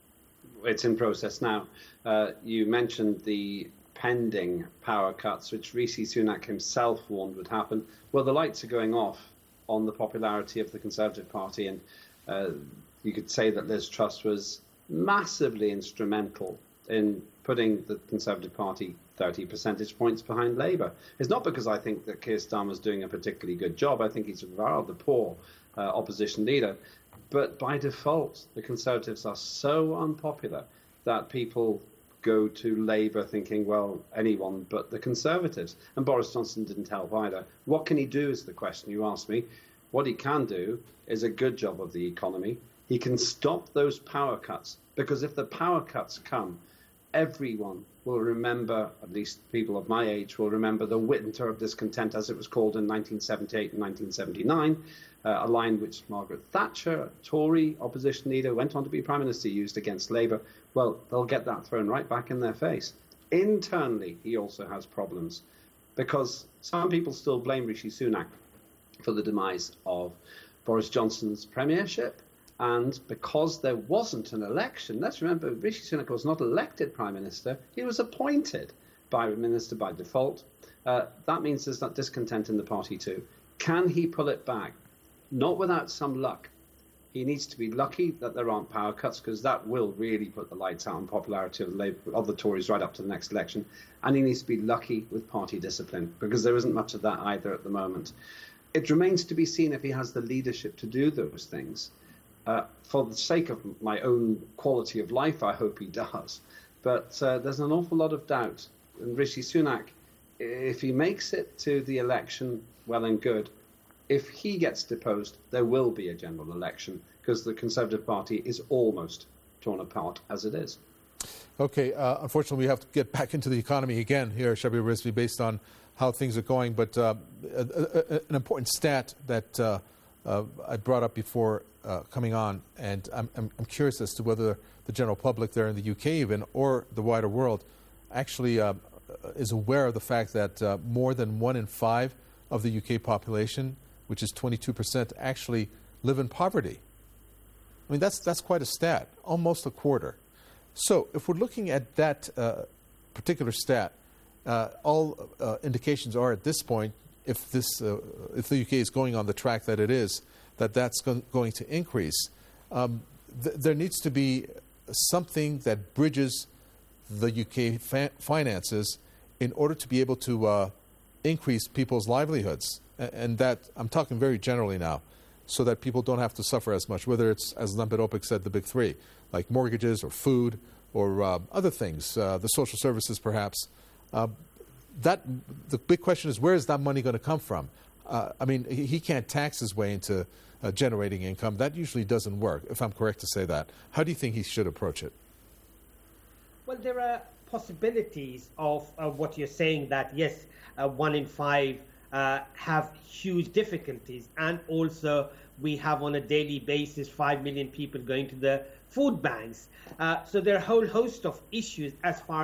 It's in process now. Uh, you mentioned the pending power cuts, which Rishi Sunak himself warned would happen. Well, the lights are going off on the popularity of the Conservative Party, and uh, you could say that Liz Truss was massively instrumental in putting the Conservative Party thirty percentage points behind Labour. It's not because I think that Keir Starmer's doing a particularly good job. I think he's a rather poor uh, opposition leader. But by default, the Conservatives are so unpopular that people go to Labour thinking, well, anyone but the Conservatives. And Boris Johnson didn't help either. What can he do is the question you asked me. What he can do is a good job of the economy. He can stop those power cuts, because if the power cuts come, everyone will remember, at least people of my age, will remember the winter of discontent, as it was called in nineteen seventy-eight and nineteen seventy-nine, uh, a line which Margaret Thatcher, a Tory opposition leader, went on to be Prime Minister, used against Labour. Well, they'll get that thrown right back in their face. Internally, he also has problems, because some people still blame Rishi Sunak for the demise of Boris Johnson's premiership. And because there wasn't an election, let's remember, Rishi Sunak was not elected Prime Minister. He was appointed by Minister by default. Uh, that means there's that discontent in the party too. Can he pull it back? Not without some luck. He needs to be lucky that there aren't power cuts, because that will really put the lights out on popularity of the, Labour, of the Tories right up to the next election. And he needs to be lucky with party discipline, because there isn't much of that either at the moment. It remains to be seen if he has the leadership to do those things. Uh, for the sake of my own quality of life, I hope he does. But uh, there's an awful lot of doubt. And Rishi Sunak, if he makes it to the election, well and good. If he gets deposed, there will be a general election, because the Conservative Party is almost torn apart as it is. Okay, uh, unfortunately, we have to get back into the economy again here, Shabir Rizvi, based on how things are going. But uh, a, a, an important stat that uh, uh, I brought up before uh, coming on, and I'm, I'm, I'm curious as to whether the general public there in the U K even, or the wider world, actually uh, is aware of the fact that uh, more than one in five of the U K population, which is twenty-two percent, actually live in poverty. I mean, that's that's quite a stat, almost a quarter. So if we're looking at that uh, particular stat, uh, all uh, indications are at this point, if this, uh, if the U K is going on the track that it is, that that's go- going to increase. Um, th- there needs to be something that bridges the U K fa- finances in order to be able to uh, increase people's livelihoods. And that, I'm talking very generally now, so that people don't have to suffer as much, whether it's, as Lempitopic said, the big three, like mortgages or food or uh, other things, uh, the social services perhaps. Uh, that the big question is, where is that money going to come from? Uh, I mean, he, he can't tax his way into uh, generating income. That usually doesn't work, if I'm correct to say that. How do you think he should approach it? Well, there are possibilities of uh, what you're saying, that yes, uh, one in five Uh, have huge difficulties, and also we have on a daily basis five million people going to the food banks. Uh, so there are a whole host of issues as far as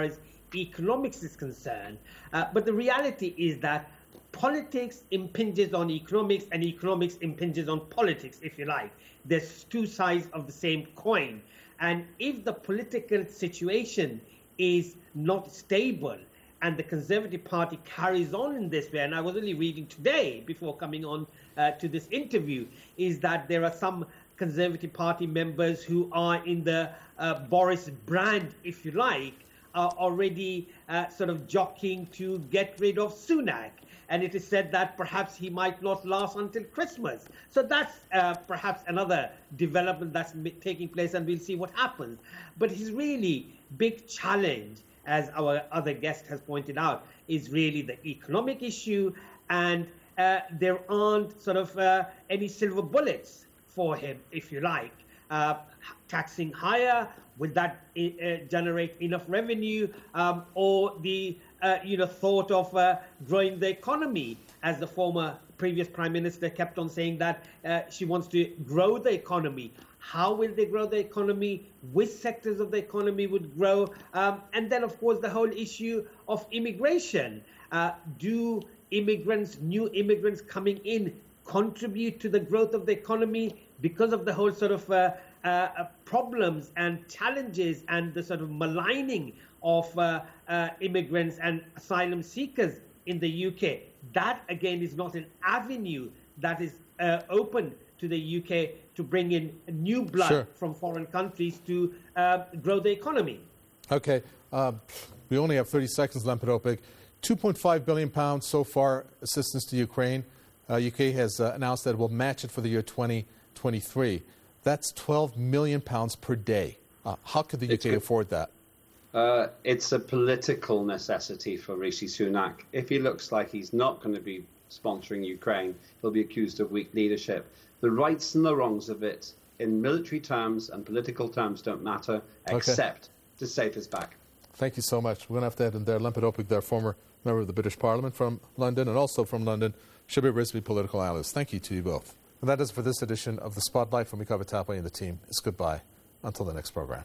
economics is concerned. Uh, but the reality is that politics impinges on economics and economics impinges on politics, if you like. There's two sides of the same coin. And if the political situation is not stable and the Conservative Party carries on in this way, and I was only reading today before coming on uh, to this interview, is that there are some Conservative Party members who are in the uh, Boris brand, if you like, are already uh, sort of jockeying to get rid of Sunak. And it is said that perhaps he might not last until Christmas. So that's uh, perhaps another development that's taking place, and we'll see what happens. But his really big challenge, as our other guest has pointed out, is really the economic issue, and uh, there aren't sort of uh, any silver bullets for him, if you like. Uh, taxing higher, will that uh, generate enough revenue, um, or the uh, you know thought of uh, growing the economy, as the former previous prime minister kept on saying that uh, she wants to grow the economy. How will they grow the economy? Which sectors of the economy would grow? Um, and then, of course, the whole issue of immigration. Uh, do immigrants, new immigrants coming in, contribute to the growth of the economy because of the whole sort of uh, uh, problems and challenges and the sort of maligning of uh, uh, immigrants and asylum seekers in the U K? That, again, is not an avenue that is uh, open to the U K to bring in new blood sure. from foreign countries to uh, grow the economy. Okay. Uh, we only have thirty seconds, Lempidopig. two point five billion pounds so far assistance to Ukraine. Uh, U K has uh, announced that it will match it for the year twenty twenty-three. That's twelve million pounds per day. Uh, how could the U K it's afford that? Uh, it's a political necessity for Rishi Sunak. If he looks like he's not going to be sponsoring Ukraine, he'll be accused of weak leadership. The rights and the wrongs of it, in military terms and political terms, don't matter, except okay. to save his back. Thank you so much. We're going to have to end in there. Lempidopig, their former member of the British Parliament from London, and also from London, Shabir Rizvi, political analyst. Thank you to you both. And that is for this edition of The Spotlight from Mikava Tapway and the team. It's goodbye. Until the next program.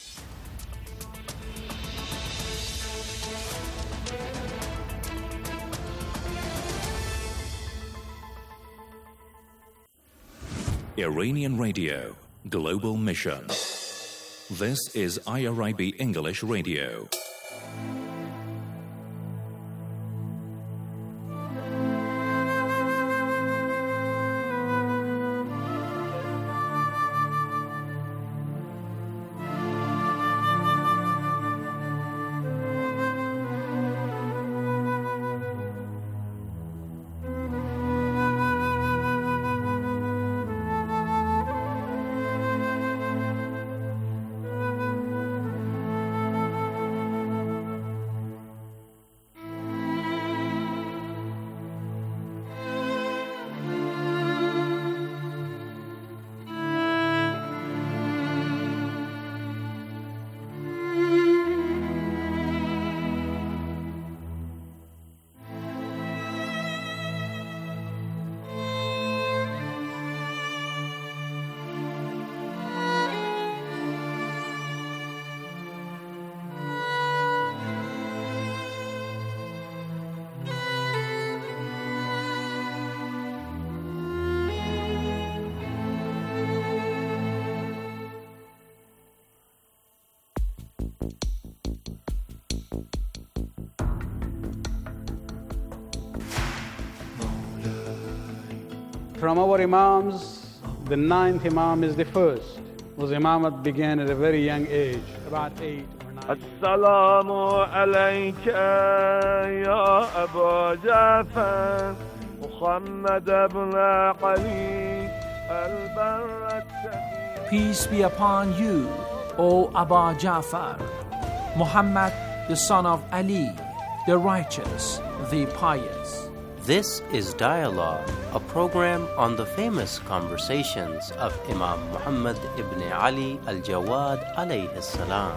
Iranian Radio, Global Mission. This is I R I B English Radio. From our Imams, the ninth Imam is the first. Was Imamat began at a very young age, about eight or nine. Assalamu alayka ya Abu Ja'far, Muhammad ibn Ali al-Barrat. Peace be upon you, O Abu Ja'far, Muhammad the son of Ali, the righteous, the pious. This is Dialogue, a program on the famous conversations of Imam Muhammad ibn Ali al-Jawad alayhi salam.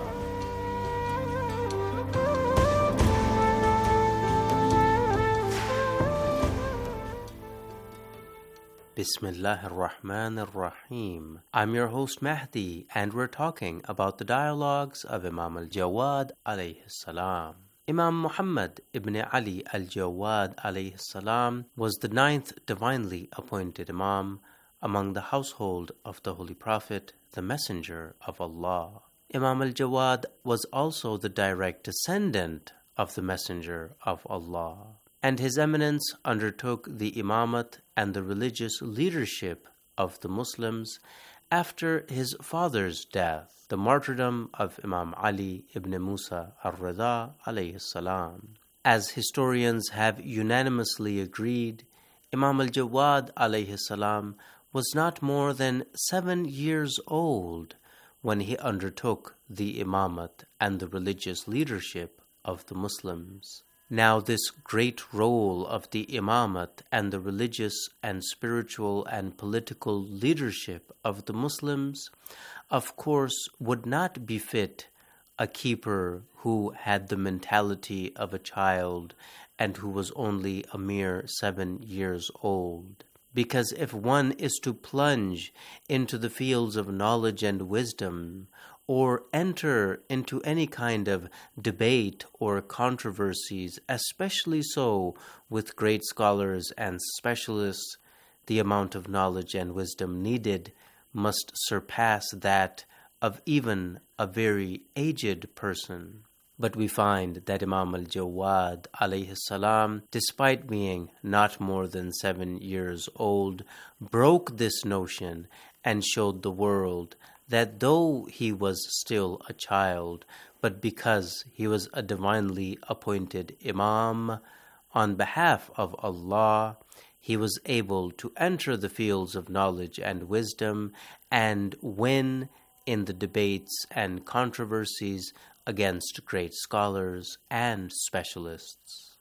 Bismillahir Rahmanir Rahim. I'm your host Mahdi, and we're talking about the dialogues of Imam al-Jawad alayhi salam. Imam Muhammad ibn Ali al-Jawad alayhi salam was the ninth divinely appointed Imam among the household of the Holy Prophet, the Messenger of Allah. Imam al-Jawad was also the direct descendant of the Messenger of Allah, and His Eminence undertook the imamat and the religious leadership of the Muslims after his father's death, the martyrdom of Imam Ali ibn Musa al-Rida alayhi salam. As historians have unanimously agreed, Imam al-Jawad alayhi salam was not more than seven years old when he undertook the imamat and the religious leadership of the Muslims. Now, this great role of the imamat and the religious and spiritual and political leadership of the Muslims, of course, would not befit a keeper who had the mentality of a child and who was only a mere seven years old. Because if one is to plunge into the fields of knowledge and wisdom, or enter into any kind of debate or controversies, especially so with great scholars and specialists, the amount of knowledge and wisdom needed must surpass that of even a very aged person. But we find that Imam al-Jawad alayhi salam, despite being not more than seven years old, broke this notion and showed the world that though he was still a child, but because he was a divinely appointed Imam on behalf of Allah, he was able to enter the fields of knowledge and wisdom and win in the debates and controversies against great scholars and specialists.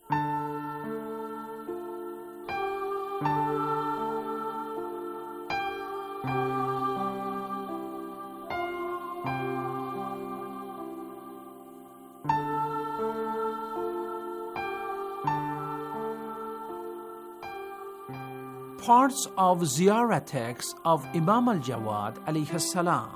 Parts of Ziyarah text of Imam al-Jawad alayhi salam.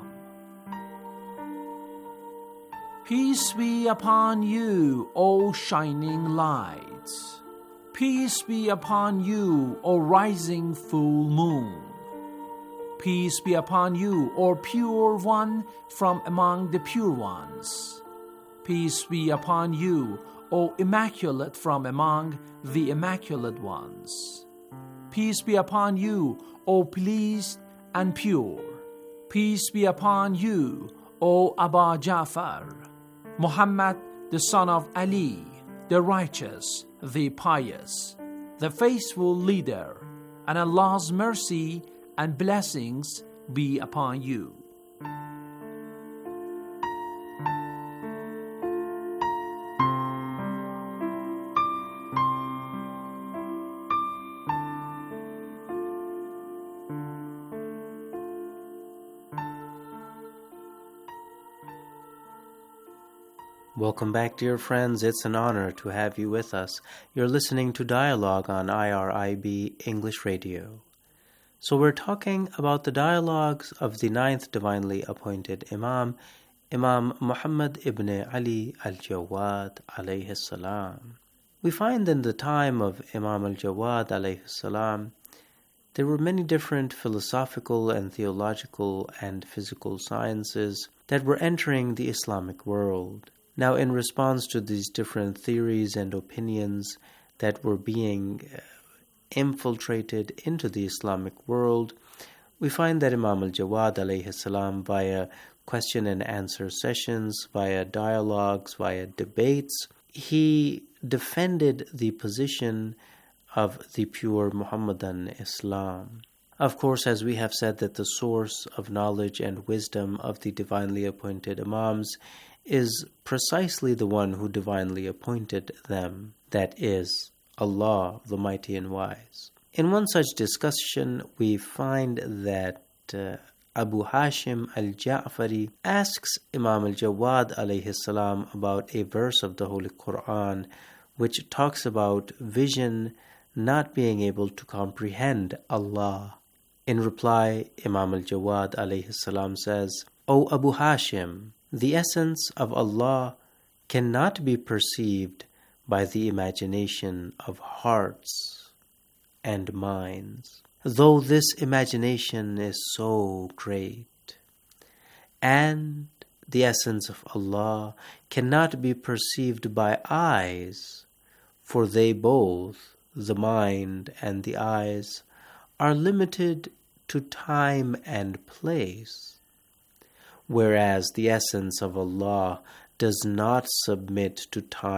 Peace be upon you, O shining lights. Peace be upon you, O rising full moon. Peace be upon you, O pure one from among the pure ones. Peace be upon you, O immaculate from among the immaculate ones. Peace be upon you, O pleased and pure. Peace be upon you, O Aba Ja'far, Muhammad the son of Ali, the righteous, the pious, the faithful leader, and Allah's mercy and blessings be upon you. Welcome back, dear friends. It's an honor to have you with us. You're listening to Dialogue on I R I B English Radio. So we're talking about the dialogues of the ninth divinely appointed Imam, Imam Muhammad ibn Ali al-Jawad alayhi salam. We find in the time of Imam al-Jawad alayhi salam, there were many different philosophical and theological and physical sciences that were entering the Islamic world. Now, in response to these different theories and opinions that were being infiltrated into the Islamic world, we find that Imam al-Jawad alayhi salam, via question and answer sessions, via dialogues, via debates, he defended the position of the pure Muhammadan Islam. Of course, as we have said, that the source of knowledge and wisdom of the divinely appointed Imams is precisely the one who divinely appointed them, that is, Allah, the Mighty and Wise. In one such discussion, we find that uh, Abu Hashim al-Ja'fari asks Imam al-Jawad alayhi salam about a verse of the Holy Quran which talks about vision not being able to comprehend Allah. In reply, Imam al-Jawad alayhi salam says, O Abu Hashim, the essence of Allah cannot be perceived by the imagination of hearts and minds, though this imagination is so great. And the essence of Allah cannot be perceived by eyes, for they both, the mind and the eyes, are limited to time and place, whereas the essence of Allah does not submit to time